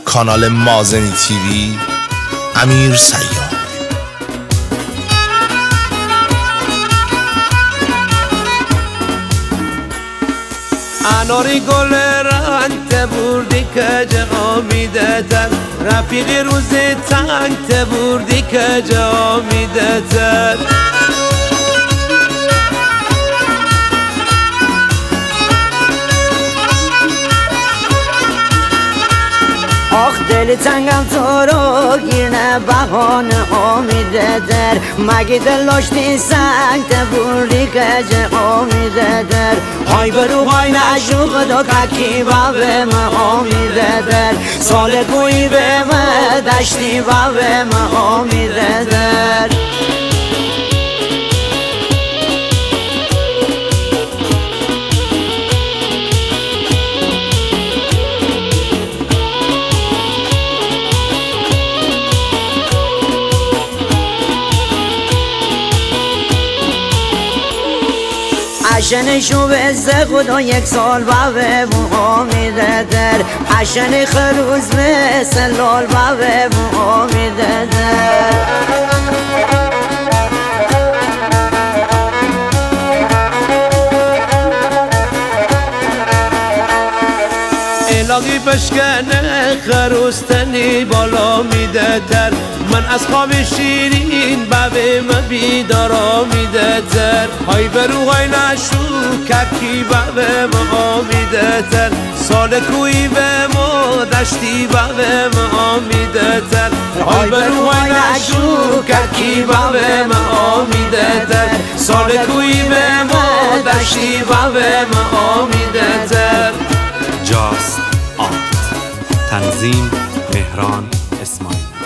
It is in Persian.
کانال مازنی تیوی امیر سیار. اناری گل رنگ تبوردی که جا میده تر، رفیقی روز تنگ تبوردی که جا میده تر. آخ دل تنگم تو رو گیرنه بهانه امیده در، مگه دل داشتی سنگ تبوری که جه امیده در. های برو های نشو خدا ککی با به من امیده در، سال گویی به من دشتی با به من امیده در. عشنشو بزه خدا یک سال با به امیده در، عشن خروز مثل لال با به امیده در. الهی بشکنه خروستنی بالا میده در، من از خواب شیرین به من بیدارا میده در. های برو های نشو ککی به من میده در، سال کوی به ما دشتی به من میده در. های برو های نشو ککی به من میده در، سال کوی به ما دشتی به من میده در. جاست آرت. تنظیم مهران اسماعیل.